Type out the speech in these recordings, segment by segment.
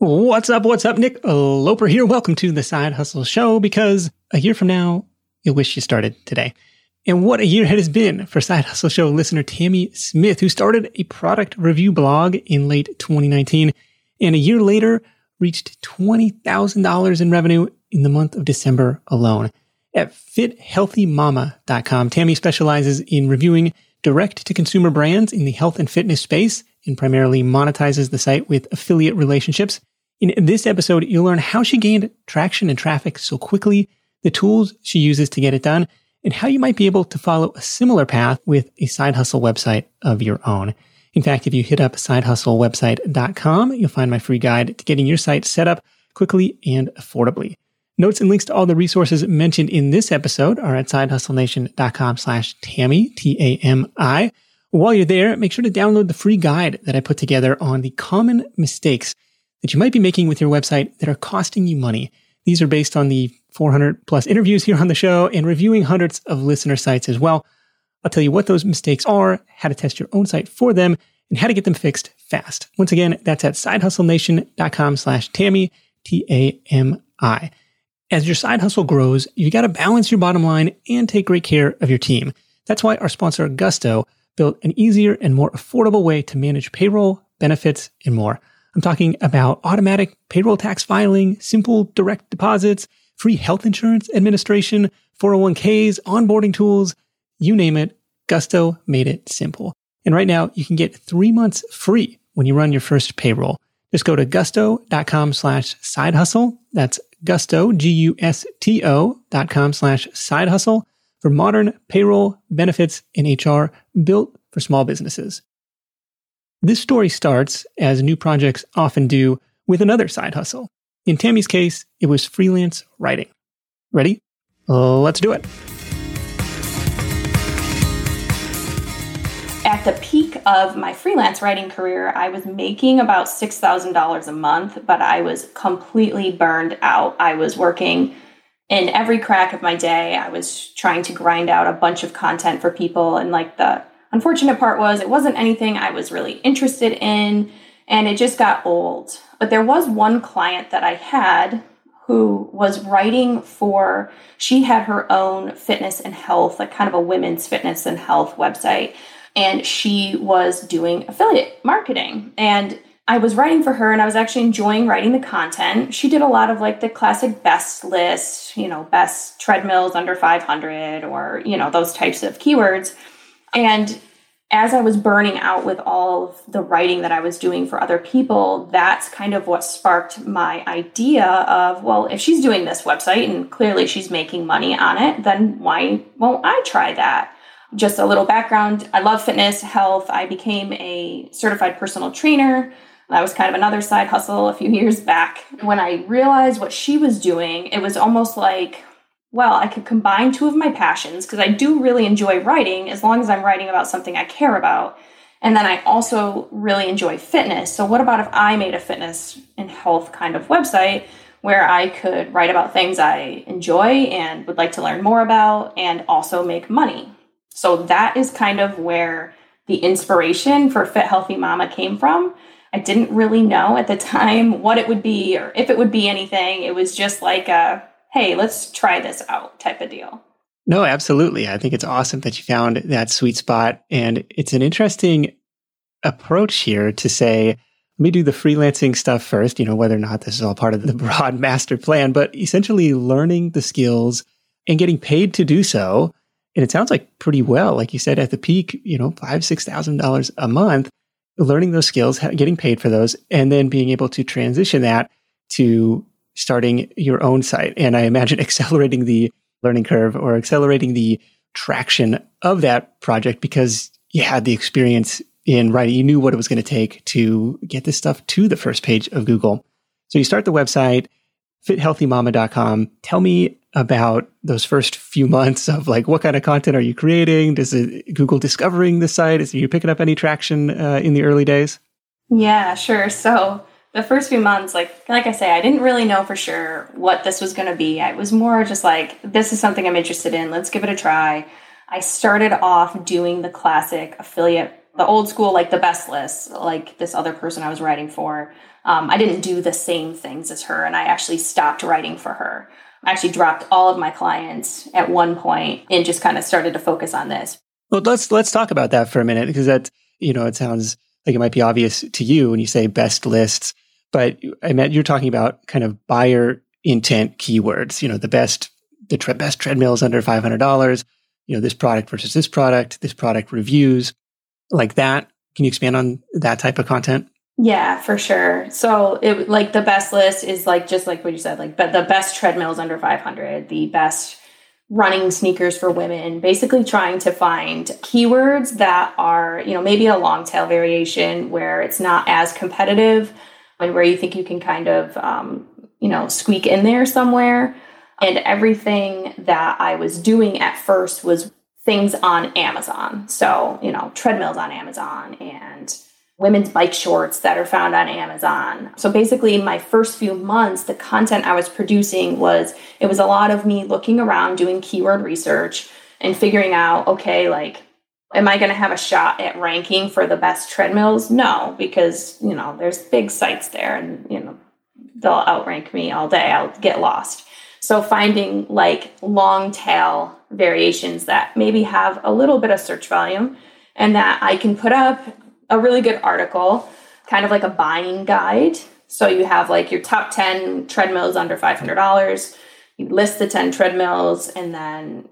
What's up? What's up? Nick Loper here. Welcome to the Side Hustle Show, because a year from now, you'll wish you started today. And what a year it has been for Side Hustle Show listener Tammy Smith, who started a product review blog in late 2019, and a year later reached $20,000 in revenue in the month of December alone. At FitHealthyMama.com, Tammy specializes in reviewing direct-to-consumer brands in the health and fitness space and primarily monetizes the site with affiliate relationships. In this episode, you'll learn how she gained traction and traffic so quickly, the tools she uses to get it done, and how you might be able to follow a similar path with a side hustle website of your own. In fact, if you hit up sidehustlewebsite.com, you'll find my free guide to getting your site set up quickly and affordably. Notes and links to all the resources mentioned in this episode are at sidehustlenation.com/Tammy, T-A-M-I. While you're there, make sure to download the free guide that I put together on the common mistakes that you might be making with your website that are costing you money. These are based on the 400 plus interviews here on the show and reviewing hundreds of listener sites as well. I'll tell you what those mistakes are, how to test your own site for them, and how to get them fixed fast. Once again, that's at sidehustlenation.com/Tammy, T-A-M-I. As your side hustle grows, you got to balance your bottom line and take great care of your team. That's why our sponsor, Gusto, built an easier and more affordable way to manage payroll, benefits, and more. I'm talking about automatic payroll tax filing, simple direct deposits, free health insurance administration, 401ks, onboarding tools, you name it, Gusto made it simple. And right now, you can get 3 months free when you run your first payroll. Just go to gusto.com/sidehustle. That's Gusto, Gusto.com/sidehustle for modern payroll, benefits, and HR built for small businesses. This story starts, as new projects often do, with another side hustle. In Tammy's case, it was freelance writing. Ready? Let's do it. At the peak of my freelance writing career, I was making about $6,000 a month, but I was completely burned out. I was working in every crack of my day. I was trying to grind out a bunch of content for people. And the unfortunate part was it wasn't anything I was really interested in, and it just got old. But there was one client that I had who was writing she had her own fitness and health, kind of a women's fitness and health website. And she was doing affiliate marketing. And I was writing for her, and I was actually enjoying writing the content. She did a lot of the classic best lists, best treadmills under 500 or, those types of keywords. And as I was burning out with all of the writing that I was doing for other people, that's kind of what sparked my idea of, well, if she's doing this website and clearly she's making money on it, then why won't I try that? Just a little background. I love fitness, health. I became a certified personal trainer. That was kind of another side hustle a few years back. When I realized what she was doing, it was almost like, well, I could combine two of my passions, because I do really enjoy writing as long as I'm writing about something I care about. And then I also really enjoy fitness. So what about if I made a fitness and health kind of website where I could write about things I enjoy and would like to learn more about and also make money? So that is kind of where the inspiration for Fit Healthy Mama came from. I didn't really know at the time what it would be or if it would be anything. It was just like hey, let's try this out type of deal. No, absolutely. I think it's awesome that you found that sweet spot. And it's an interesting approach here to say, let me do the freelancing stuff first, whether or not this is all part of the broad master plan, but essentially learning the skills and getting paid to do so. And it sounds like pretty well, like you said, at the peak, $5,000, $6,000 a month, learning those skills, getting paid for those, and then being able to transition that to starting your own site. And I imagine accelerating the learning curve or accelerating the traction of that project because you had the experience in writing. You knew what it was going to take to get this stuff to the first page of Google. So you start the website, FitHealthyMama.com. Tell me about those first few months of what kind of content are you creating? Does Google discovering the site? Are you picking up any traction in the early days? Yeah, sure. So the first few months, like I say, I didn't really know for sure what this was going to be. I was more just this is something I'm interested in. Let's give it a try. I started off doing the classic affiliate The old school, like the best list, like this other person I was writing for, I didn't do the same things as her, and I actually stopped writing for her. I actually dropped all of my clients at one point and just kind of started to focus on this. Well, let's talk about that for a minute, because that, it sounds like it might be obvious to you when you say best lists, but I meant you're talking about kind of buyer intent keywords, the best treadmills under $500, this product versus this product reviews, like that. Can you expand on that type of content? Yeah, for sure. So it like the best list is like, just like what you said, like, but the best treadmills under 500, the best running sneakers for women, basically trying to find keywords that are, maybe a long tail variation where it's not as competitive and where you think you can kind of, squeak in there somewhere. And everything that I was doing at first was things on Amazon. So, treadmills on Amazon and women's bike shorts that are found on Amazon. So basically in my first few months, the content I was producing was a lot of me looking around, doing keyword research and figuring out, okay, like, am I going to have a shot at ranking for the best treadmills? No, because, there's big sites there and, they'll outrank me all day. I'll get lost. So finding like long tail variations that maybe have a little bit of search volume and that I can put up a really good article, kind of like a buying guide. So you have like your top 10 treadmills under $500. You list the 10 treadmills, and then,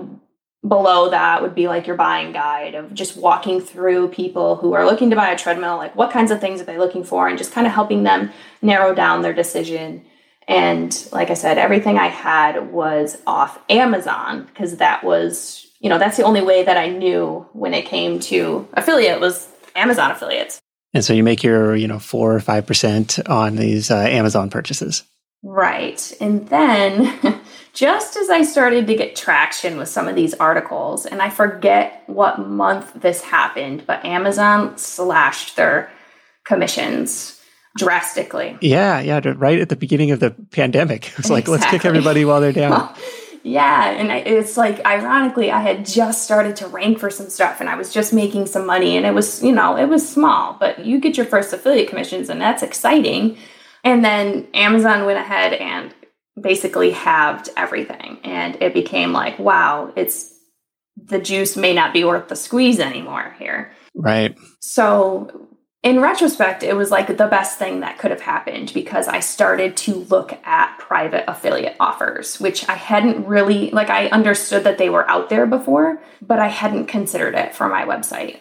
below that would be like your buying guide of just walking through people who are looking to buy a treadmill, like what kinds of things are they looking for, and just kind of helping them narrow down their decision. And like I said, everything I had was off Amazon because that was, that's the only way that I knew when it came to affiliate was Amazon affiliates. And so you make your, 4 or 5% on these Amazon purchases. Right. And then just as I started to get traction with some of these articles, and I forget what month this happened, but Amazon slashed their commissions drastically. Yeah. Right at the beginning of the pandemic. It was like, Let's kick everybody while they're down. Yeah. And it's like, ironically, I had just started to rank for some stuff and I was just making some money, and it was, it was small, but you get your first affiliate commissions and that's exciting. And then Amazon went ahead and basically halved everything. And it became like, wow, the juice may not be worth the squeeze anymore here. Right. So in retrospect, it was like the best thing that could have happened because I started to look at private affiliate offers, which I hadn't really, I understood that they were out there before, but I hadn't considered it for my website.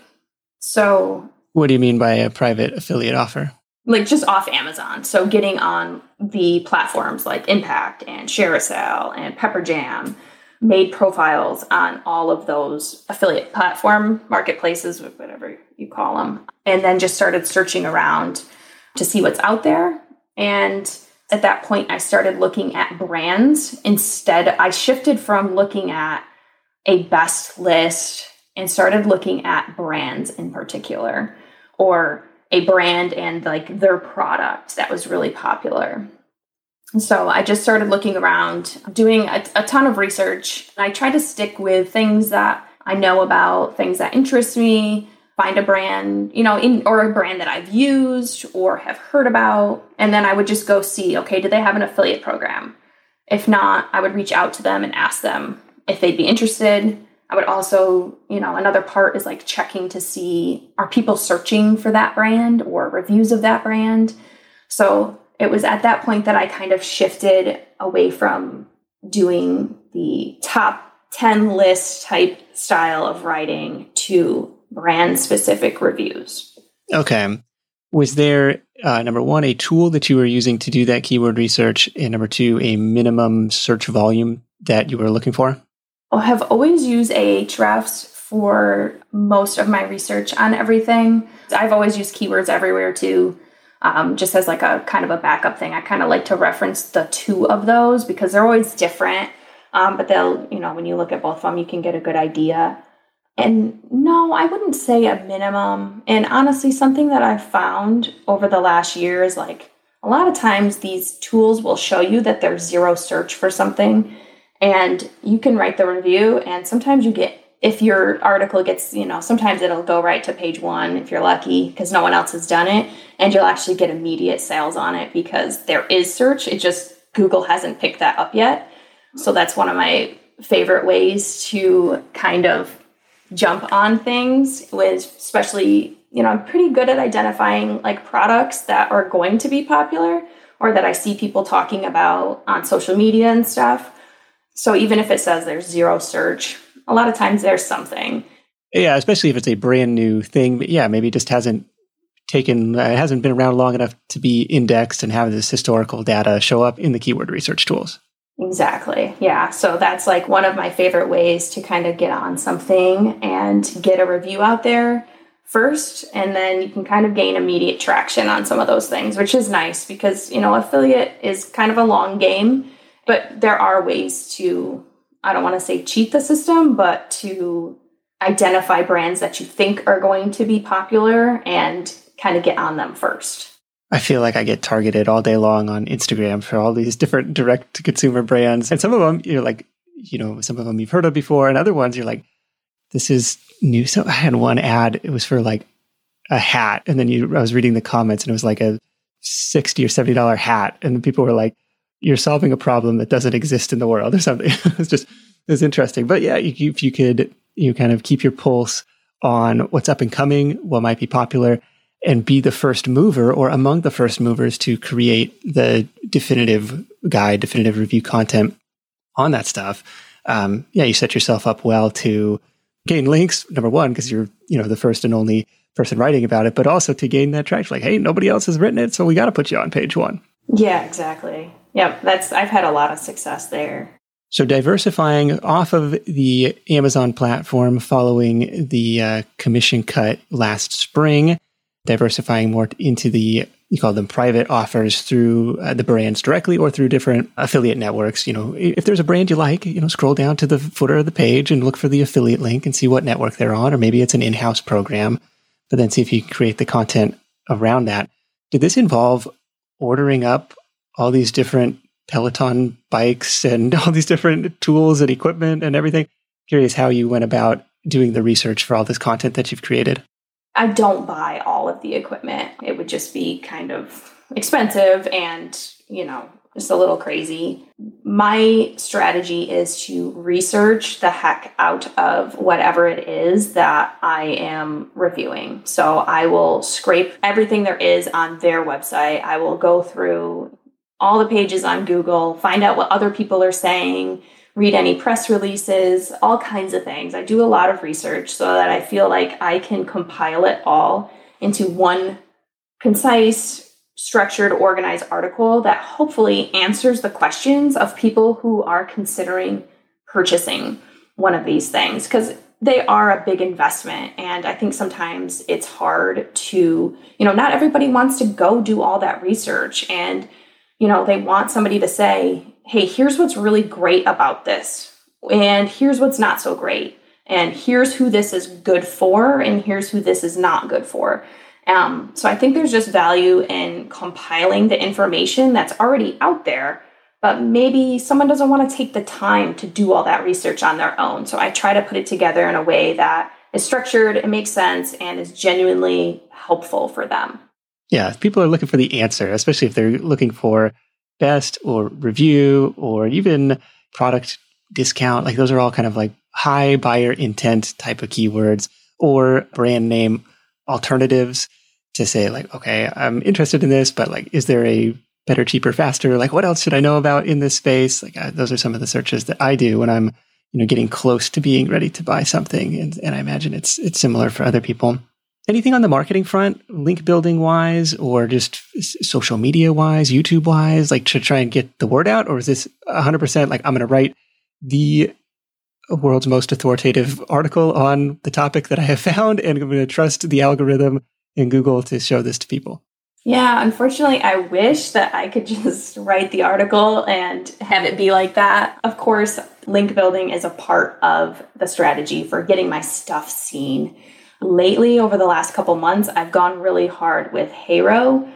So what do you mean by a private affiliate offer? Like just off Amazon. So getting on the platforms like Impact and ShareASale and Pepperjam, made profiles on all of those affiliate platform marketplaces, whatever you call them, and then just started searching around to see what's out there. And at that point, I started looking at brands. Instead, I shifted from looking at a best list and started looking at brands in particular, or a brand and like their product that was really popular. And so I just started looking around, doing a ton of research. I try to stick with things that I know about, things that interest me, find a brand, or a brand that I've used or have heard about. And then I would just go see, okay, do they have an affiliate program? If not, I would reach out to them and ask them if they'd be interested. I would also, another part is like checking to see, are people searching for that brand or reviews of that brand? So it was at that point that I kind of shifted away from doing the top 10 list type style of writing to brand specific reviews. Okay. Was there, number one, a tool that you were using to do that keyword research? And number two, a minimum search volume that you were looking for? I have always used Ahrefs for most of my research on everything. I've always used keywords everywhere too, just as like a kind of a backup thing. I kind of like to reference the two of those because they're always different. But they'll, when you look at both of them, you can get a good idea. And no, I wouldn't say a minimum. And honestly, something that I've found over the last year is like a lot of times these tools will show you that there's zero search for something. And you can write the review, and sometimes you get if your article gets, sometimes it'll go right to page 1 if you're lucky because no one else has done it. And you'll actually get immediate sales on it because there is search. It just, Google hasn't picked that up yet. So that's one of my favorite ways to kind of jump on things with, especially, I'm pretty good at identifying like products that are going to be popular or that I see people talking about on social media and stuff. So even if it says there's zero search, a lot of times there's something. Yeah, especially if it's a brand new thing. But yeah, maybe it just hasn't been around long enough to be indexed and have this historical data show up in the keyword research tools. Exactly. Yeah. So that's like one of my favorite ways to kind of get on something and get a review out there first. And then you can kind of gain immediate traction on some of those things, which is nice because, affiliate is kind of a long game, but there are ways to, I don't want to say cheat the system, but to identify brands that you think are going to be popular and kind of get on them first. I feel like I get targeted all day long on Instagram for all these different direct-to-consumer brands. And some of them, some of them you've heard of before, and other ones you're like, this is new. So I had one ad, it was for like a hat. And then I was reading the comments and it was like a $60 or $70 hat. And people were like, you're solving a problem that doesn't exist in the world or something. It's interesting. But yeah, if you could, kind of keep your pulse on what's up and coming, what might be popular, and be the first mover or among the first movers to create the definitive guide, definitive review content on that stuff. You set yourself up well to gain links, number one, because you're, the first and only person writing about it, but also to gain that traction. Like, hey, nobody else has written it, so we got to put you on page 1. Yeah, exactly. Yep. I've had a lot of success there. So diversifying off of the Amazon platform following the commission cut last spring, diversifying more into you call them private offers through the brands directly or through different affiliate networks. If there's a brand you like, scroll down to the footer of the page and look for the affiliate link and see what network they're on, or maybe it's an in-house program, but then see if you can create the content around that. Did this involve ordering up all these different Peloton bikes and all these different tools and equipment and everything? Curious how you went about doing the research for all this content that you've created. I don't buy all of the equipment. It would just be kind of expensive and, just a little crazy. My strategy is to research the heck out of whatever it is that I am reviewing. So I will scrape everything there is on their website. I will go through all the pages on Google, find out what other people are saying, read any press releases, all kinds of things. I do a lot of research so that I feel like I can compile it all into one concise, structured, organized article that hopefully answers the questions of people who are considering purchasing one of these things, because they are a big investment. And I think sometimes it's hard to, not everybody wants to go do all that research. And, they want somebody to say, hey, here's what's really great about this. And here's what's not so great. And here's who this is good for. And here's who this is not good for. So I think there's just value in compiling the information that's already out there, but maybe someone doesn't want to take the time to do all that research on their own. So I try to put it together in a way that is structured, it makes sense, and is genuinely helpful for them. Yeah, if people are looking for the answer, especially if they're looking for best or review or even product discount, like those are all kind of like high buyer intent type of keywords, or brand name alternatives to say like, okay, I'm interested in this, but like, is there a better, cheaper, faster? Like, what else should I know about in this space? Like, those are some of the searches that I do when I'm, getting close to being ready to buy something. And I imagine it's similar for other people. Anything on the marketing front, link building wise, or just social media wise, YouTube wise, like to try and get the word out? Or is this 100% like, I'm going to write the world's most authoritative article on the topic that I have found, and I'm going to trust the algorithm in Google to show this to people? Yeah, unfortunately, I wish that I could just write the article and have it be like that. Of course, link building is a part of the strategy for getting my stuff seen. Lately, over the last couple months, I've gone really hard with Heyro.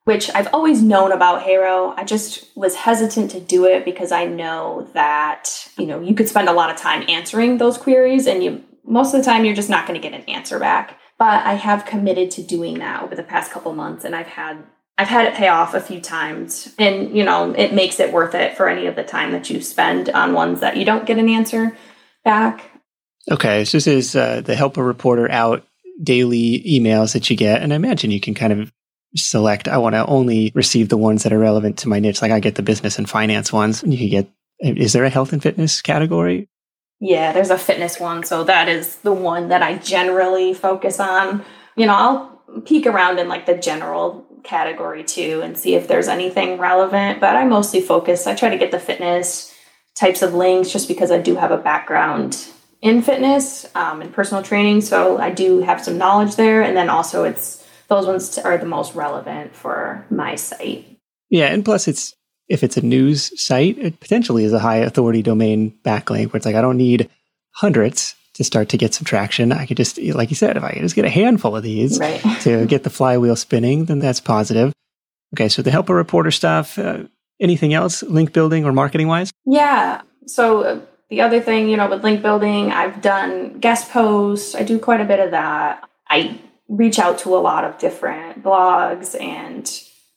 which I've always known about HARO. I just was hesitant to do it because I know that, you could spend a lot of time answering those queries and most of the time you're just not going to get an answer back. But I have committed to doing that over the past couple months, and I've had it pay off a few times, and it makes it worth it for any of the time that you spend on ones that you don't get an answer back. Okay, so this is the Help a Reporter Out daily emails that you get, and I imagine you can kind of select, I want to only receive the ones that are relevant to my niche. Like I get the business and finance ones. You can get, is there a health and fitness category? Yeah, there's a fitness one. So that is the one that I generally focus on. I'll peek around in like the general category too and see if there's anything relevant, but I mostly I try to get the fitness types of links just because I do have a background in fitness and personal training. So I do have some knowledge there. And then also those ones are the most relevant for my site. Yeah. And plus if it's a news site, it potentially is a high authority domain backlink where it's like, I don't need hundreds to start to get some traction. I could just, like you said, if I could just get a handful of these right. to get the flywheel spinning, then that's positive. Okay. So the Help a Reporter stuff, anything else link building or marketing wise? Yeah. So the other thing, with link building, I've done guest posts. I do quite a bit of that. I reach out to a lot of different blogs and,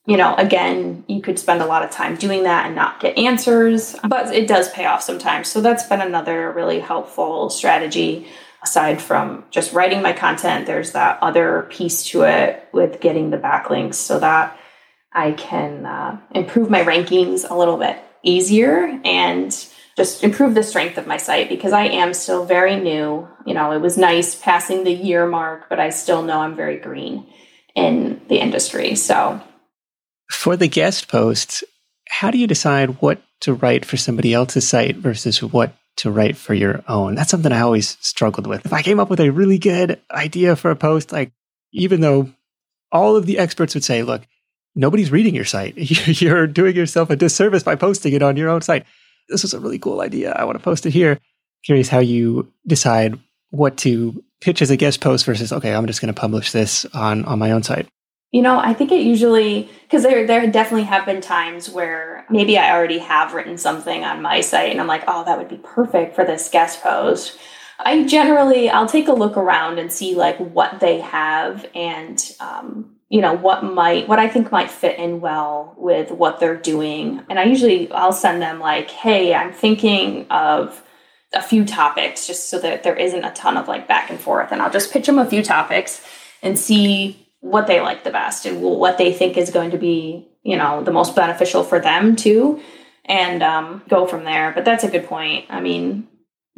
again, you could spend a lot of time doing that and not get answers, but it does pay off sometimes. So that's been another really helpful strategy. Aside from just writing my content, there's that other piece to it with getting the backlinks so that I can improve my rankings a little bit easier and just improve the strength of my site because I am still very new. It was nice passing the year mark, but I still know I'm very green in the industry. So for the guest posts, how do you decide what to write for somebody else's site versus what to write for your own? That's something I always struggled with. If I came up with a really good idea for a post, like even though all of the experts would say, look, nobody's reading your site. You're doing yourself a disservice by posting it on your own site. This is a really cool idea. I want to post it here. Curious how you decide what to pitch as a guest post versus, okay, I'm just going to publish this on my own site. I think it usually, because there definitely have been times where maybe I already have written something on my site and I'm like, oh, that would be perfect for this guest post. I'll take a look around and see like what they have and, what I think might fit in well with what they're doing. And I'll send them like, hey, I'm thinking of a few topics just so that there isn't a ton of like back and forth. And I'll just pitch them a few topics and see what they like the best and what they think is going to be, the most beneficial for them too. And go from there. But that's a good point. I mean,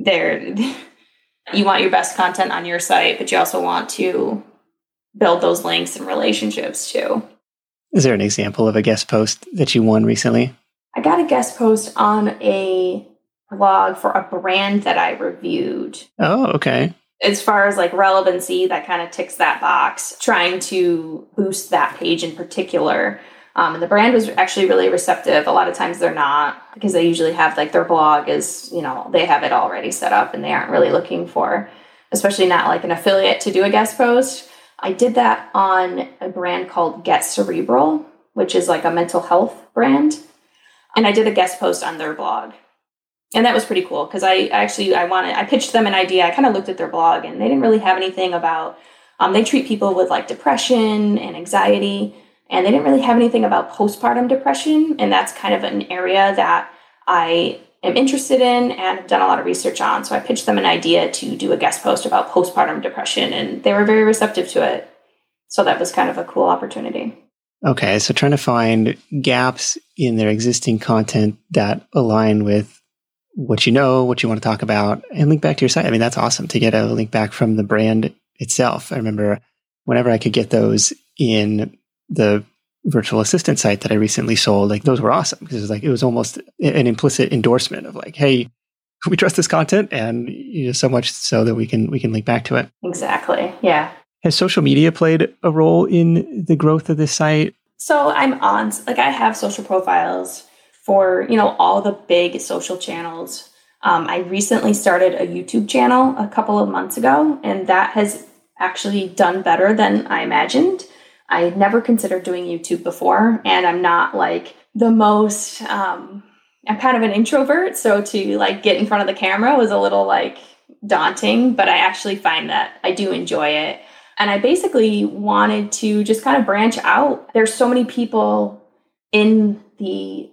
you want your best content on your site, but you also want to build those links and relationships too. Is there an example of a guest post that you won recently? I got a guest post on a blog for a brand that I reviewed. Oh, okay. As far as like relevancy, that kind of ticks that box, trying to boost that page in particular. And the brand was actually really receptive. A lot of times they're not because they usually have like their blog is, they have it already set up and they aren't really looking for, especially not like an affiliate to do a guest post. I did that on a brand called Get Cerebral, which is like a mental health brand. And I did a guest post on their blog. And that was pretty cool because I pitched them an idea. I kind of looked at their blog and they didn't really have anything about, they treat people with like depression and anxiety. And they didn't really have anything about postpartum depression. And that's kind of an area that I am interested in and have done a lot of research on. So I pitched them an idea to do a guest post about postpartum depression, and they were very receptive to it. So that was kind of a cool opportunity. Okay, so trying to find gaps in their existing content that align with what you want to talk about, and link back to your site. I mean, that's awesome to get a link back from the brand itself. I remember whenever I could get those in the virtual assistant site that I recently sold, like those were awesome because it was almost an implicit endorsement of like, hey, we trust this content, and so much so that we can link back to it. Exactly. Yeah. Has social media played a role in the growth of this site? So I have social profiles for, all the big social channels. I recently started a YouTube channel a couple of months ago, and that has actually done better than I imagined. I had never considered doing YouTube before, and I'm not like the most, I'm kind of an introvert. So to like get in front of the camera was a little like daunting, but I actually find that I do enjoy it. And I basically wanted to just kind of branch out. There's so many people in the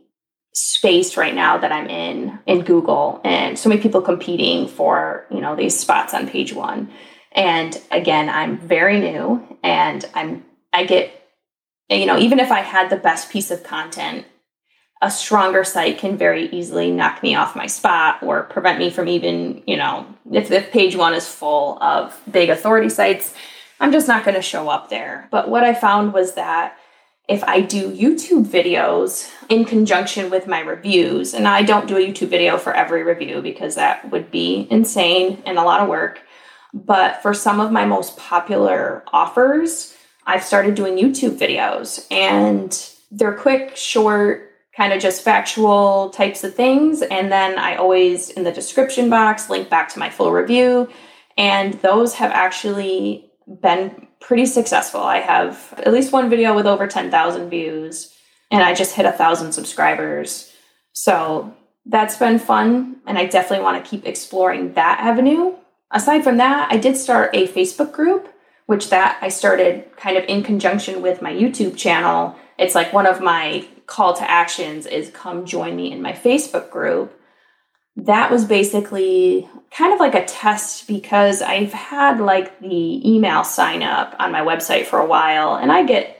space right now that I'm in Google, and so many people competing for, these spots on page one. And again, I'm very new, and I get, even if I had the best piece of content, a stronger site can very easily knock me off my spot or prevent me from even, if page one is full of big authority sites, I'm just not going to show up there. But what I found was that if I do YouTube videos in conjunction with my reviews, and I don't do a YouTube video for every review because that would be insane and a lot of work, but for some of my most popular offers, I've started doing YouTube videos, and they're quick, short, kind of just factual types of things. And then I always, in the description box, link back to my full review. And those have actually been pretty successful. I have at least one video with over 10,000 views, and I just hit 1,000 subscribers. So that's been fun, and I definitely want to keep exploring that avenue. Aside from that, I did start a Facebook group, which that I started kind of in conjunction with my YouTube channel. It's like one of my call to actions is come join me in my Facebook group. That was basically kind of like a test because I've had like the email sign up on my website for a while, and I get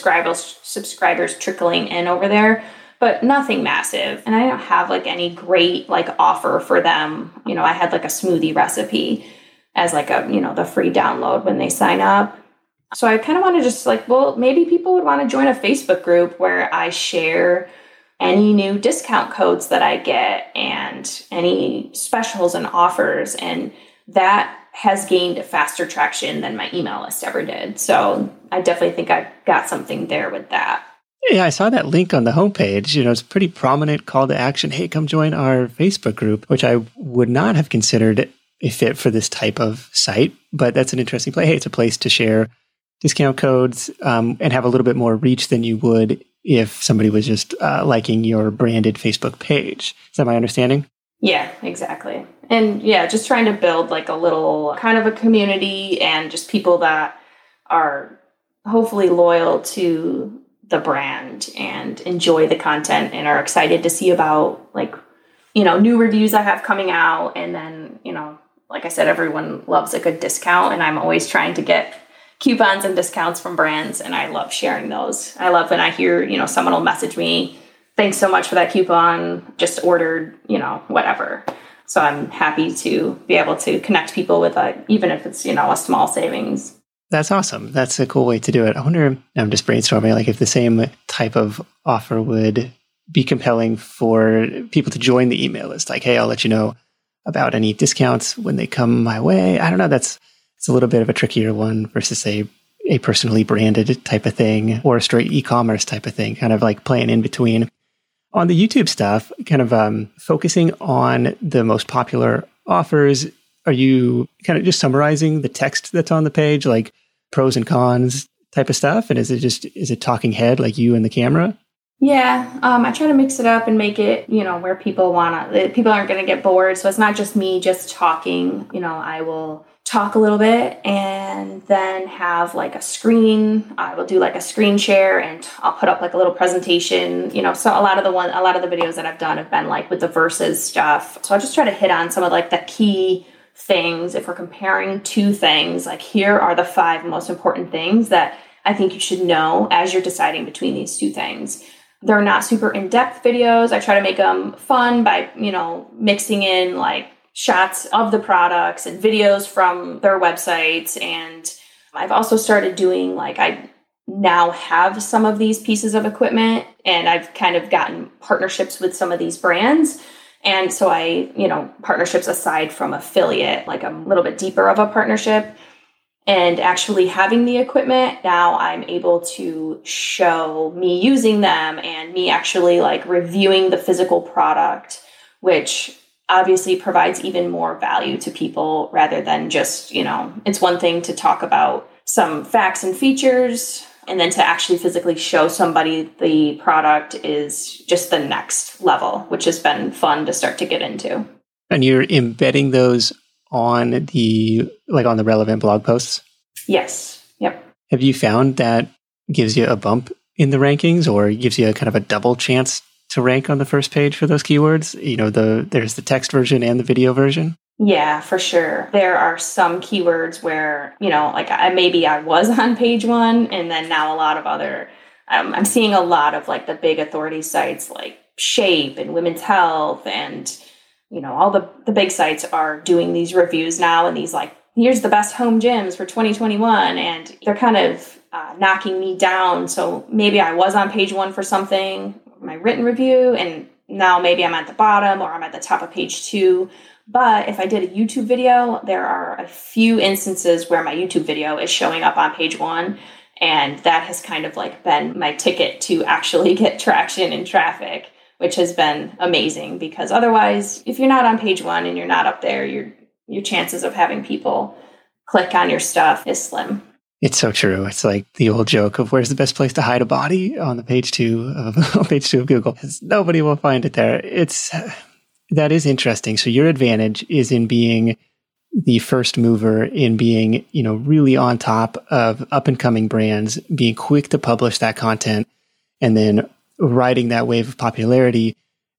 subscribers trickling in over there, but nothing massive. And I don't have like any great like offer for them. I had like a smoothie recipe as like a, the free download when they sign up. So I kind of want to just like, well, maybe people would want to join a Facebook group where I share any new discount codes that I get and any specials and offers. And that has gained faster traction than my email list ever did. So I definitely think I've got something there with that. Yeah, I saw that link on the homepage. It's a pretty prominent call to action. Hey, come join our Facebook group, which I would not have considered a fit for this type of site. But that's an interesting play. Hey, it's a place to share discount codes and have a little bit more reach than you would if somebody was just liking your branded Facebook page. Is that my understanding? Yeah, exactly. And yeah, just trying to build like a little kind of a community and just people that are hopefully loyal to the brand and enjoy the content and are excited to see about like, new reviews I have coming out. And then, like I said, everyone loves a good discount, and I'm always trying to get coupons and discounts from brands, and I love sharing those. I love when I hear, someone will message me, thanks so much for that coupon, just ordered, whatever. So I'm happy to be able to connect people with even if it's, a small savings. That's awesome. That's a cool way to do it. I wonder, I'm just brainstorming, like if the same type of offer would be compelling for people to join the email list. Like, hey, I'll let you know about any discounts when they come my way. I don't know. It's a little bit of a trickier one versus a personally branded type of thing or a straight e-commerce type of thing, kind of like playing in between. On the YouTube stuff, kind of focusing on the most popular offers, are you kind of just summarizing the text that's on the page, like pros and cons type of stuff? And is it talking head like you and the camera? Yeah, I try to mix it up and make it, where people aren't going to get bored. So it's not just me just talking. I will talk a little bit and then have like a screen. I will do like a screen share and I'll put up like a little presentation. So a lot of the videos that I've done have been like with the versus stuff. So I'll just try to hit on some of like the key things. If we're comparing two things, like here are the 5 most important things that I think you should know as you're deciding between these two things. They're not super in-depth videos. I try to make them fun by, mixing in like shots of the products and videos from their websites. And I've also started doing like, I now have some of these pieces of equipment and I've kind of gotten partnerships with some of these brands. And so partnerships aside from affiliate, like a little bit deeper of a partnership. And actually having the equipment, now I'm able to show me using them and me actually like reviewing the physical product, which obviously provides even more value to people rather than just, it's one thing to talk about some facts and features And then to actually physically show somebody the product is just the next level, which has been fun to start to get into. And you're embedding those on the relevant blog posts? Yes. Yep. Have you found that gives you a bump in the rankings or gives you a kind of a double chance to rank on the first page for those keywords? There's the text version and the video version. Yeah, for sure. There are some keywords where, maybe I was on page one and then now a lot of other, I'm seeing a lot of like the big authority sites like Shape and Women's Health and, all the big sites are doing these reviews now and these like, here's the best home gyms for 2021. And they're kind of knocking me down. So maybe I was on page one for something, my written review, and now maybe I'm at the bottom or I'm at the top of page two. But if I did a YouTube video, there are a few instances where my YouTube video is showing up on page one. And that has kind of like been my ticket to actually get traction and traffic, which has been amazing because otherwise, if you're not on page one and you're not up there, your chances of having people click on your stuff is slim. It's so true. It's like the old joke of where's the best place to hide a body on the page two of Google. Nobody will find it there. That is interesting. So your advantage is in being the first mover, in being, really on top of up and coming brands, being quick to publish that content, and then riding that wave of popularity,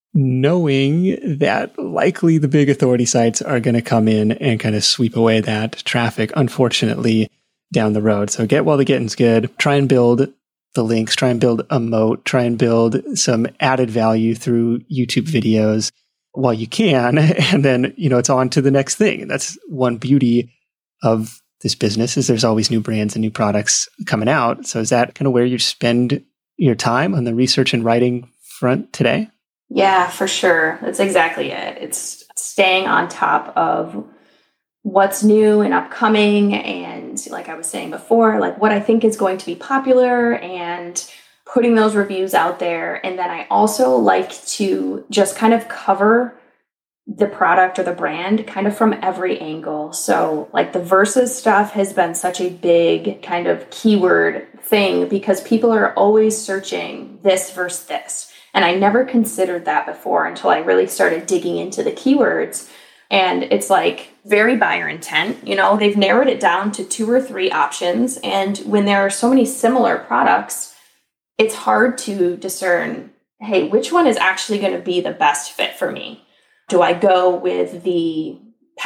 knowing that likely the big authority sites are going to come in and kind of sweep away that traffic, unfortunately, down the road. So get while the getting's good. Try and build the links, try and build a moat, try and build some added value through YouTube videos while you can. And then, it's on to the next thing. That's one beauty of this business is there's always new brands and new products coming out. So is that kind of where you spend your time on the research and writing front today? Yeah, for sure. That's exactly it. It's staying on top of what's new and upcoming. And like I was saying before, like what I think is going to be popular and putting those reviews out there. And then I also like to just kind of cover the product or the brand kind of from every angle. So like the versus stuff has been such a big kind of keyword thing because people are always searching this versus this. And I never considered that before until I really started digging into the keywords. And it's like very buyer intent. They've narrowed it down to 2 or 3 options. And when there are so many similar products, it's hard to discern, hey, which one is actually going to be the best fit for me? Do I go with the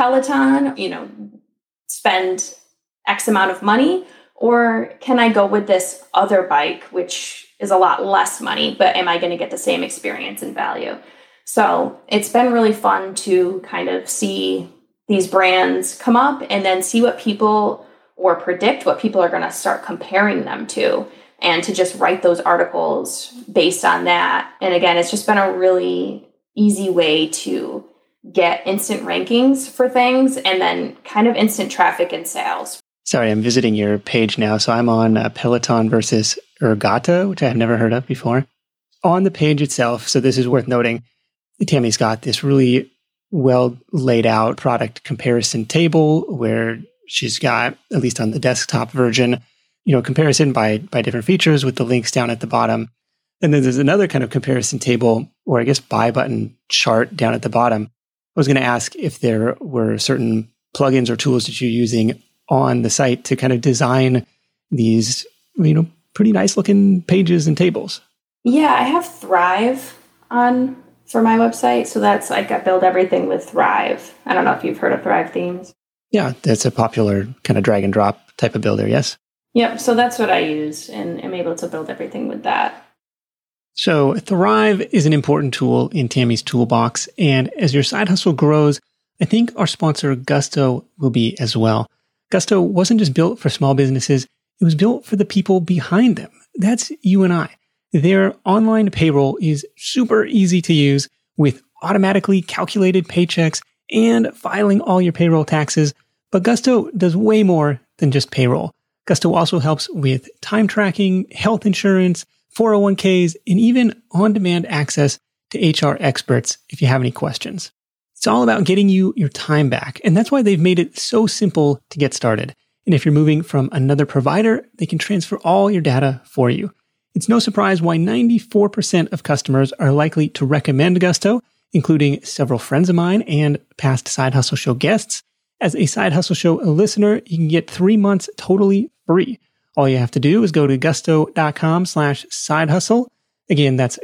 Peloton, spend X amount of money? Or can I go with this other bike, which is a lot less money, but am I going to get the same experience and value? So it's been really fun to kind of see these brands come up and then see what people or predict what people are going to start comparing them to and to just write those articles based on that. And again, it's just been a really easy way to get instant rankings for things and then kind of instant traffic and sales. Sorry, I'm visiting your page now. So I'm on Peloton versus Ergatta, which I have never heard of before. On the page itself, so this is worth noting, Tammy's got this really well laid out product comparison table where she's got, at least on the desktop version, comparison by different features with the links down at the bottom. And then there's another kind of comparison table, or I guess buy button chart down at the bottom. I was going to ask if there were certain plugins or tools that you're using on the site to kind of design these, pretty nice looking pages and tables. Yeah, I have Thrive on for my website. So that's like I build everything with Thrive. I don't know if you've heard of Thrive themes. Yeah, that's a popular kind of drag and drop type of builder, yes? Yep, so that's what I use and I'm able to build everything with that. So Thrive is an important tool in Tammy's toolbox. And as your side hustle grows, I think our sponsor Gusto will be as well. Gusto wasn't just built for small businesses, it was built for the people behind them. That's you and I. Their online payroll is super easy to use with automatically calculated paychecks and filing all your payroll taxes. But Gusto does way more than just payroll. Gusto also helps with time tracking, health insurance, 401ks, and even on-demand access to HR experts if you have any questions. It's all about getting you your time back. And that's why they've made it so simple to get started. And if you're moving from another provider, they can transfer all your data for you. It's no surprise why 94% of customers are likely to recommend Gusto, including several friends of mine and past Side Hustle Show guests. As a Side Hustle Show listener, you can get 3 months totally free. All you have to do is go to gusto.com/sidehustle. Again, that's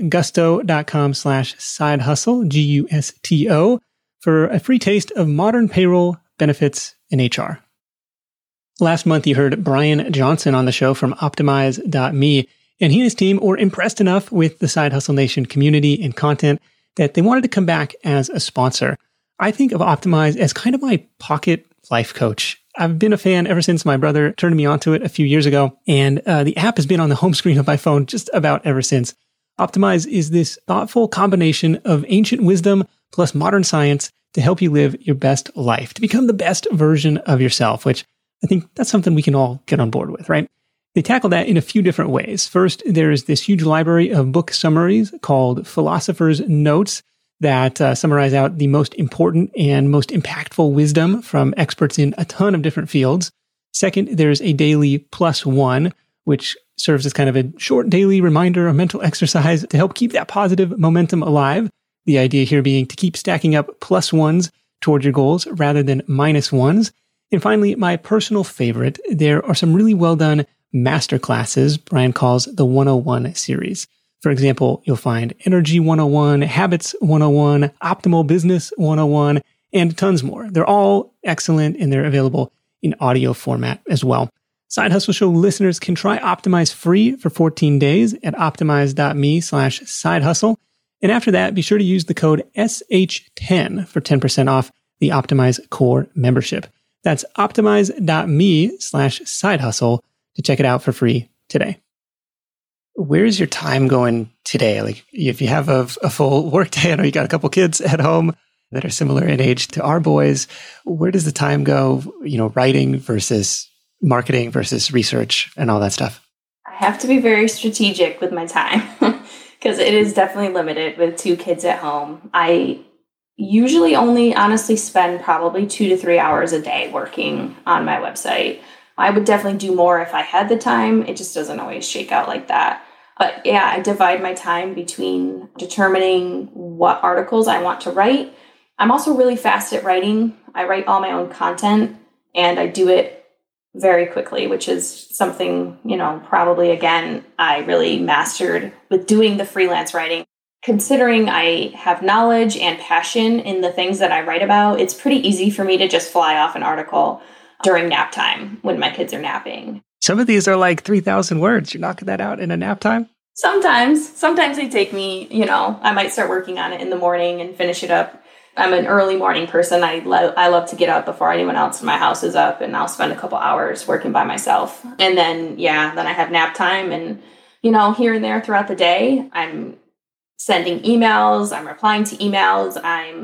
gusto.com/sidehustle, Gusto, for a free taste of modern payroll, benefits, and HR. Last month, you heard Brian Johnson on the show from Optimize.me, and he and his team were impressed enough with the Side Hustle Nation community and content that they wanted to come back as a sponsor. I think of Optimize as kind of my pocket life coach. I've been a fan ever since my brother turned me onto it a few years ago, and the app has been on the home screen of my phone just about ever since. Optimize is this thoughtful combination of ancient wisdom plus modern science to help you live your best life, to become the best version of yourself, which I think that's something we can all get on board with, right? They tackle that in a few different ways. First, there's this huge library of book summaries called Philosopher's Notes that summarize out the most important and most impactful wisdom from experts in a ton of different fields. Second, there's a daily plus one, which serves as kind of a short daily reminder or mental exercise to help keep that positive momentum alive. The idea here being to keep stacking up plus ones toward your goals rather than minus ones. And finally, my personal favorite, there are some really well done masterclasses Brian calls the 101 series. For example, you'll find Energy 101, Habits 101, Optimal Business 101, and tons more. They're all excellent and they're available in audio format as well. Side Hustle Show listeners can try Optimize free for 14 days at optimize.me/sidehustle. And after that, be sure to use the code SH10 for 10% off the Optimize Core membership. That's optimize.me/sidehustle to check it out for free today. Where's your time going today? Like if you have a full work day, I know you got a couple kids at home that are similar in age to our boys. Where does the time go, writing versus marketing versus research and all that stuff? I have to be very strategic with my time because it is definitely limited with 2 kids at home. I usually only honestly spend probably 2 to 3 hours a day working on my website. I would definitely do more if I had the time. It just doesn't always shake out like that. But yeah, I divide my time between determining what articles I want to write. I'm also really fast at writing. I write all my own content and I do it very quickly, which is something, probably again, I really mastered with doing the freelance writing. Considering I have knowledge and passion in the things that I write about, it's pretty easy for me to just fly off an article during nap time when my kids are napping. Some of these are like 3,000 words. You're knocking that out in a nap time? Sometimes they take me, I might start working on it in the morning and finish it up. I'm an early morning person. I love to get up before anyone else in my house is up, and I'll spend a couple hours working by myself. And then I have nap time, and, here and there throughout the day, I'm sending emails, I'm replying to emails,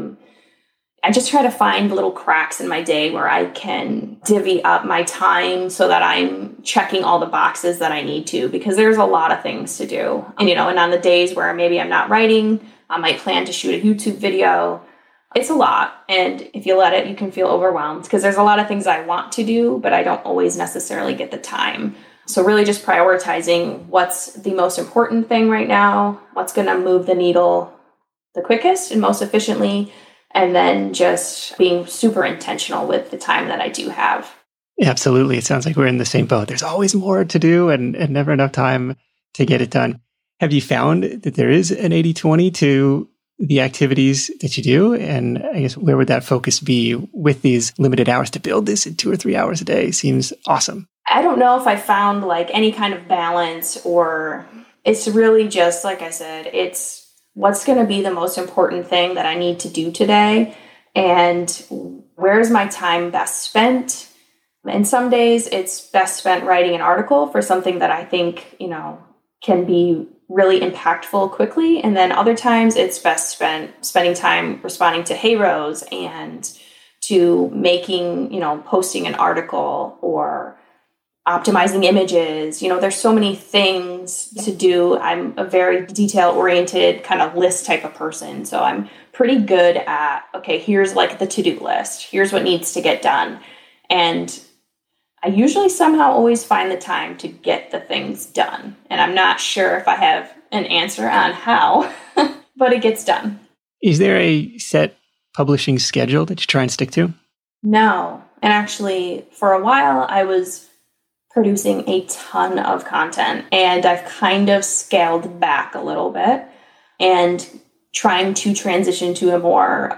I just try to find little cracks in my day where I can divvy up my time so that I'm checking all the boxes that I need to, because there's a lot of things to do. And, and on the days where maybe I'm not writing, I might plan to shoot a YouTube video. It's a lot. And if you let it, you can feel overwhelmed because there's a lot of things I want to do, but I don't always necessarily get the time. So really just prioritizing what's the most important thing right now, what's going to move the needle the quickest and most efficiently, and then just being super intentional with the time that I do have. Absolutely. It sounds like we're in the same boat. There's always more to do and never enough time to get it done. Have you found that there is an 80-20 to the activities that you do? And I guess where would that focus be with these limited hours? To build this in 2 or 3 hours a day seems awesome. I don't know if I found like any kind of balance, or it's really just, like I said, it's what's going to be the most important thing that I need to do today, and where's my time best spent. And some days it's best spent writing an article for something that I think, can be really impactful quickly. And then other times it's best spending time responding to Hey Rose and to making, posting an article or optimizing images. There's so many things to do. I'm a very detail-oriented kind of list type of person. So I'm pretty good at, okay, here's like the to-do list. Here's what needs to get done. And I usually somehow always find the time to get the things done. And I'm not sure if I have an answer on how, but it gets done. Is there a set publishing schedule that you try and stick to? No. And actually, for a while, I was producing a ton of content, and I've kind of scaled back a little bit and trying to transition to a more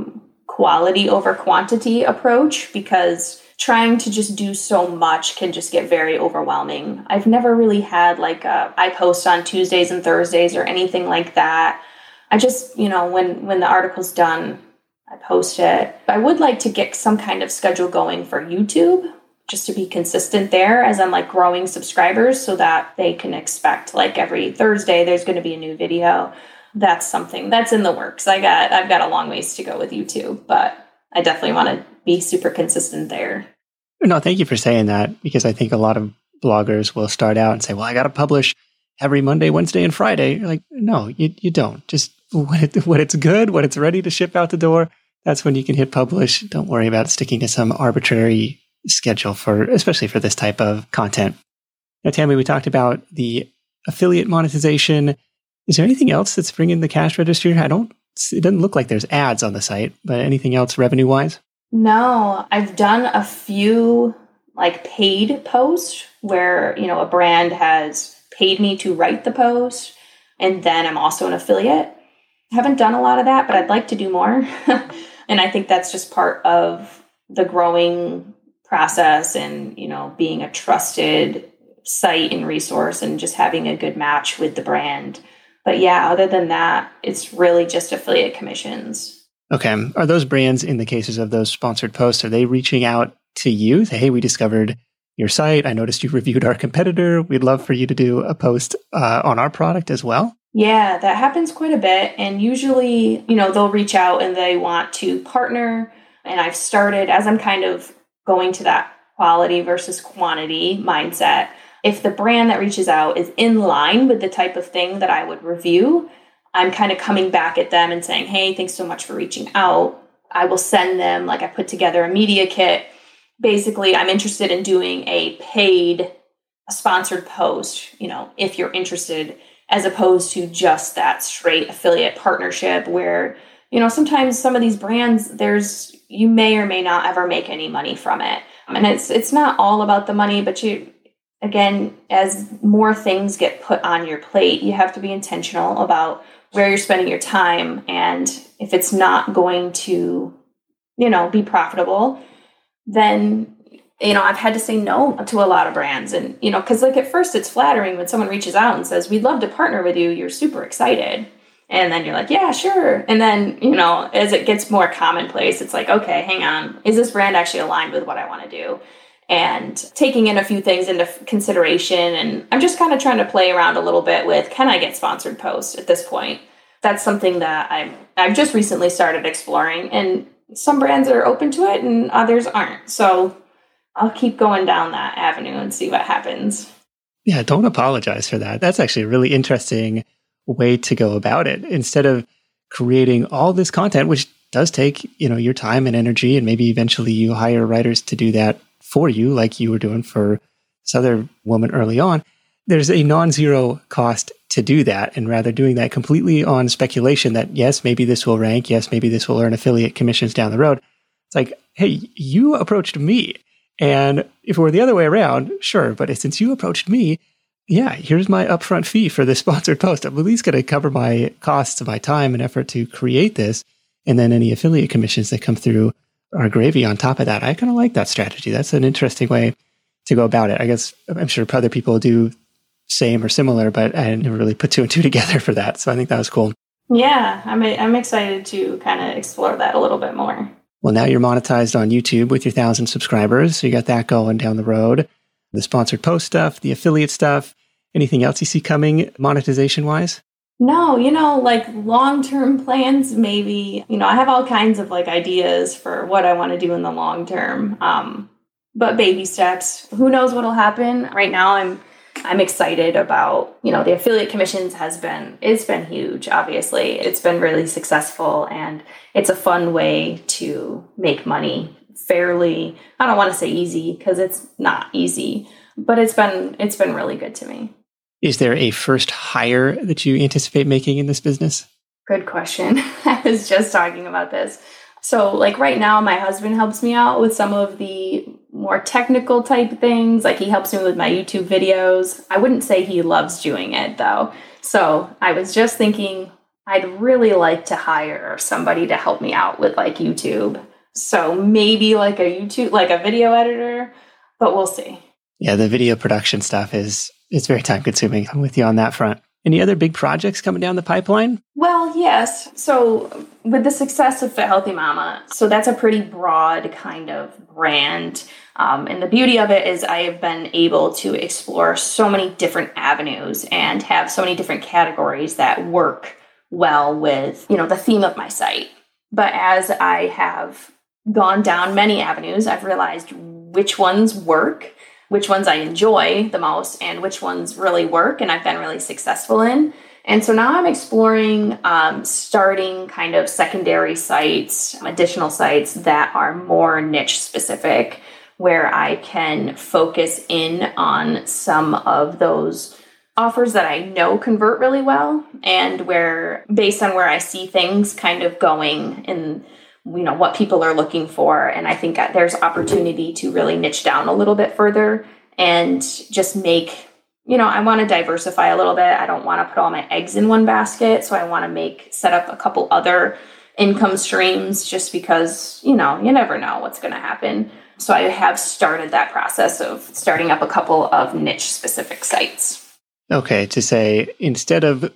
quality over quantity approach, because trying to just do so much can just get very overwhelming. I've never really had I post on Tuesdays and Thursdays or anything like that. I just, when the article's done, I post it. I would like to get some kind of schedule going for YouTube, just to be consistent there as I'm growing subscribers, so that they can expect every Thursday there's going to be a new video. That's something that's in the works. I've got a long ways to go with YouTube, but I definitely want to be super consistent there. No, thank you for saying that, because I think a lot of bloggers will start out and say, well, I got to publish every Monday, Wednesday, and Friday. You're like, no, you don't. Just when it's good, when it's ready to ship out the door, that's when you can hit publish. Don't worry about sticking to some arbitrary schedule especially for this type of content. Now, Tammy, we talked about the affiliate monetization. Is there anything else that's bringing the cash register? It doesn't look like there's ads on the site, but anything else revenue-wise? No, I've done a few paid posts where, a brand has paid me to write the post, and then I'm also an affiliate. I haven't done a lot of that, but I'd like to do more. And I think that's just part of the growing process and, being a trusted site and resource and just having a good match with the brand. But yeah, other than that, it's really just affiliate commissions. Okay. Are those brands, in the cases of those sponsored posts, are they reaching out to you? Say, hey, we discovered your site. I noticed you reviewed our competitor. We'd love for you to do a post on our product as well. Yeah, that happens quite a bit. And usually, they'll reach out and they want to partner. And I've started, as I'm kind of going to that quality versus quantity mindset, if the brand that reaches out is in line with the type of thing that I would review, I'm kind of coming back at them and saying, hey, thanks so much for reaching out. I will send them, I put together a media kit. Basically, I'm interested in doing a sponsored post, if you're interested, as opposed to just that straight affiliate partnership where, sometimes some of these brands, you may or may not ever make any money from it. And it's not all about the money, but again, as more things get put on your plate, you have to be intentional about where you're spending your time. And if it's not going to, be profitable, then, I've had to say no to a lot of brands. And, because at first it's flattering when someone reaches out and says, we'd love to partner with you. You're super excited. And then you're like, yeah, sure. And then, as it gets more commonplace, it's like, okay, hang on. Is this brand actually aligned with what I want to do? And taking in a few things into consideration. And I'm just kind of trying to play around a little bit with, can I get sponsored posts at this point? That's something that I've just recently started exploring. And some brands are open to it and others aren't. So I'll keep going down that avenue and see what happens. Yeah, don't apologize for that. That's actually a really interesting way to go about it. Instead of creating all this content, which does take, your time and energy, and maybe eventually you hire writers to do that for you, like you were doing for this other woman early on, there's a non-zero cost to do that. And rather doing that completely on speculation that, yes, maybe this will rank. Yes, maybe this will earn affiliate commissions down the road. It's like, hey, you approached me. And if it were the other way around, sure. But since you approached me, yeah, here's my upfront fee for this sponsored post. I'm at least going to cover my costs of my time and effort to create this. And then any affiliate commissions that come through are gravy on top of that. I kind of like that strategy. That's an interesting way to go about it. I guess I'm sure other people do same or similar, but I never really put two and two together for that. So I think that was cool. Yeah, I'm excited to kind of explore that a little bit more. Well, now you're monetized on YouTube with your 1,000 subscribers. So you got that going down the road. The sponsored post stuff, the affiliate stuff. Anything else you see coming monetization-wise? No, long-term plans, maybe. I have all kinds of ideas for what I want to do in the long term. But baby steps. Who knows what'll happen? Right now, I'm excited about, the affiliate commissions it's been huge, obviously. It's been really successful, and it's a fun way to make money fairly, I don't want to say easy because it's not easy, but it's been really good to me. Is there a first hire that you anticipate making in this business? Good question. I was just talking about this. So like right now, my husband helps me out with some of the more technical type things. Like he helps me with my YouTube videos. I wouldn't say he loves doing it though. So I was just thinking I'd really like to hire somebody to help me out with like YouTube. So maybe like a video editor, but we'll see. Yeah, the video production stuff is very time consuming. I'm with you on that front. Any other big projects coming down the pipeline? Well, yes. So with the success of Fit Healthy Mama, so that's a pretty broad kind of brand. And the beauty of it is I have been able to explore so many different avenues and have so many different categories that work well with, the theme of my site. But as I have gone down many avenues, I've realized which ones work, which ones I enjoy the most, and which ones really work and I've been really successful in. And so now I'm exploring starting kind of secondary sites, additional sites that are more niche specific, where I can focus in on some of those offers that I know convert really well, and where based on where I see things kind of going in what people are looking for. And I think there's opportunity to really niche down a little bit further and just make, I want to diversify a little bit. I don't want to put all my eggs in one basket. So I want to set up a couple other income streams just because, you never know what's going to happen. So I have started that process of starting up a couple of niche specific sites. Okay. To say, instead of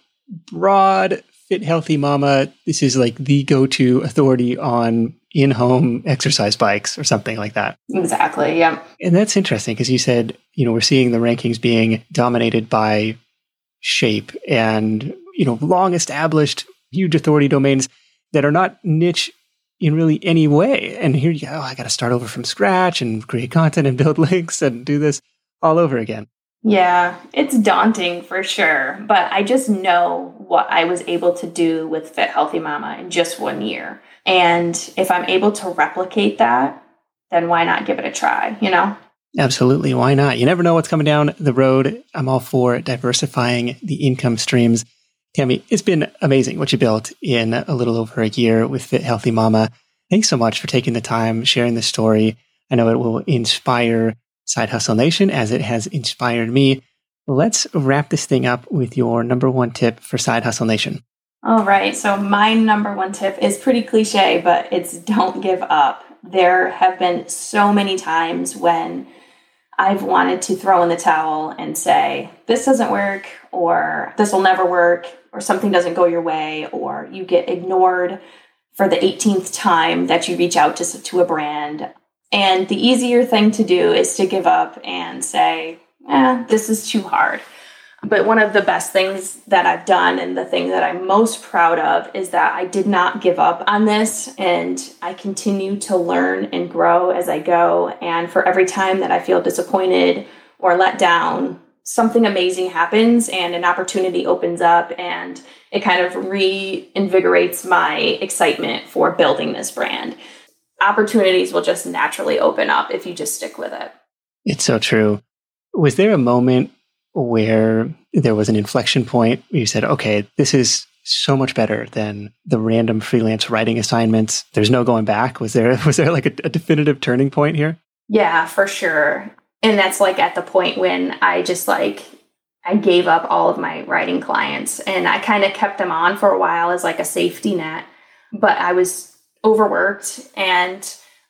broad Fit Healthy Mama, this is like the go-to authority on in-home exercise bikes or something like that. Exactly, yeah. And that's interesting because you said, we're seeing the rankings being dominated by shape and, long established, huge authority domains that are not niche in really any way. And here you go, I got to start over from scratch and create content and build links and do this all over again. Yeah, it's daunting for sure, but I just know what I was able to do with Fit Healthy Mama in just 1 year. And if I'm able to replicate that, then why not give it a try, Absolutely. Why not? You never know what's coming down the road. I'm all for diversifying the income streams. Tammy, it's been amazing what you built in a little over a year with Fit Healthy Mama. Thanks so much for taking the time, sharing this story. I know it will inspire Side Hustle Nation as it has inspired me. Let's wrap this thing up with your number one tip for Side Hustle Nation. All right. So my number one tip is pretty cliche, but it's don't give up. There have been so many times when I've wanted to throw in the towel and say, this doesn't work, or this will never work, or something doesn't go your way, or you get ignored for the 18th time that you reach out to a brand. And the easier thing to do is to give up and say, this is too hard. But one of the best things that I've done and the thing that I'm most proud of is that I did not give up on this, and I continue to learn and grow as I go. And for every time that I feel disappointed or let down, something amazing happens and an opportunity opens up, and it kind of reinvigorates my excitement for building this brand. Opportunities will just naturally open up if you just stick with it. It's so true. Was there a moment where there was an inflection point where you said, okay, this is so much better than the random freelance writing assignments? There's no going back. Was there like a definitive turning point here? Yeah, for sure. And that's like at the point when I just I gave up all of my writing clients, and I kind of kept them on for a while as like a safety net, but I was overworked, and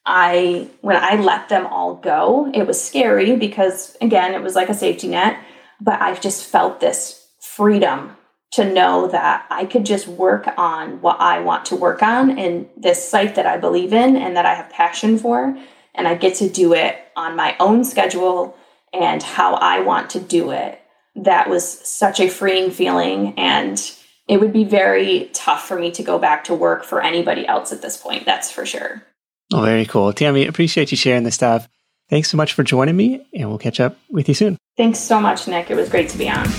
when I let them all go, it was scary because again, it was like a safety net, but I've just felt this freedom to know that I could just work on what I want to work on in this site that I believe in and that I have passion for. And I get to do it on my own schedule and how I want to do it. That was such a freeing feeling. And it would be very tough for me to go back to work for anybody else at this point. That's for sure. Oh, very cool. Tammy, appreciate you sharing this stuff. Thanks so much for joining me, and we'll catch up with you soon. Thanks so much, Nick. It was great to be on.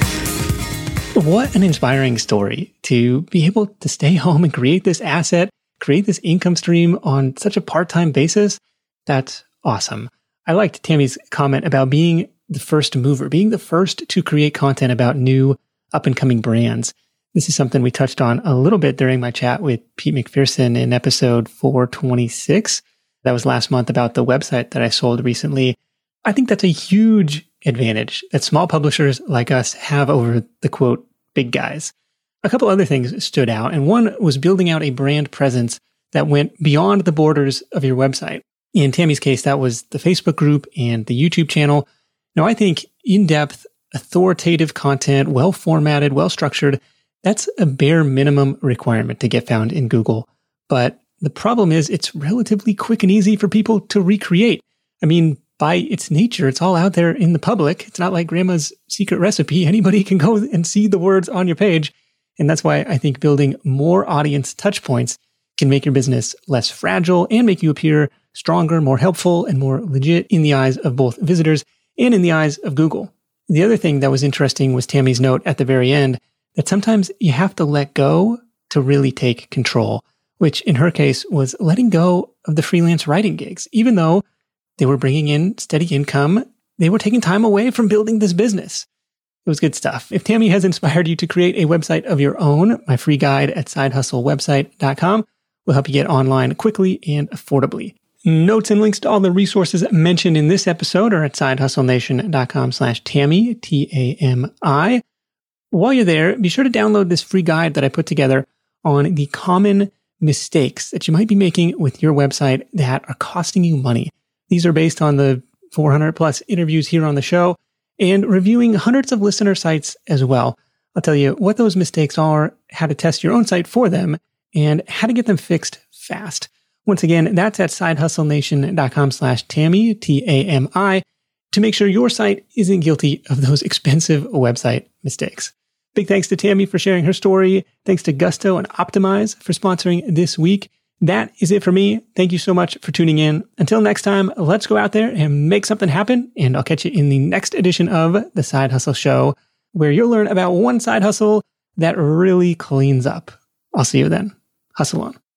What an inspiring story to be able to stay home and create this asset, create this income stream on such a part-time basis. That's awesome. I liked Tammy's comment about being the first mover, being the first to create content about new up-and-coming brands. This is something we touched on a little bit during my chat with Pete McPherson in episode 426. That was last month about the website that I sold recently. I think that's a huge advantage that small publishers like us have over the quote, big guys. A couple other things stood out, and one was building out a brand presence that went beyond the borders of your website. In Tammy's case, that was the Facebook group and the YouTube channel. Now, I think in-depth, authoritative content, well-formatted, well-structured, that's a bare minimum requirement to get found in Google. But the problem is it's relatively quick and easy for people to recreate. I mean, by its nature, it's all out there in the public. It's not like grandma's secret recipe. Anybody can go and see the words on your page. And that's why I think building more audience touch points can make your business less fragile and make you appear stronger, more helpful, and more legit in the eyes of both visitors and in the eyes of Google. The other thing that was interesting was Tammy's note at the very end that sometimes you have to let go to really take control, which in her case was letting go of the freelance writing gigs. Even though they were bringing in steady income, they were taking time away from building this business. It was good stuff. If Tammy has inspired you to create a website of your own, my free guide at sidehustlewebsite.com will help you get online quickly and affordably. Notes and links to all the resources mentioned in this episode are at sidehustlenation.com/Tammy, Tami. While you're there, be sure to download this free guide that I put together on the common mistakes that you might be making with your website that are costing you money. These are based on the 400 plus interviews here on the show and reviewing hundreds of listener sites as well. I'll tell you what those mistakes are, how to test your own site for them, and how to get them fixed fast. Once again, that's at sidehustlenation.com/Tammy, Tami, to make sure your site isn't guilty of those expensive website mistakes. Big thanks to Tammy for sharing her story. Thanks to Gusto and Optimize for sponsoring this week. That is it for me. Thank you so much for tuning in. Until next time, let's go out there and make something happen. And I'll catch you in the next edition of The Side Hustle Show, where you'll learn about one side hustle that really cleans up. I'll see you then. Hustle on.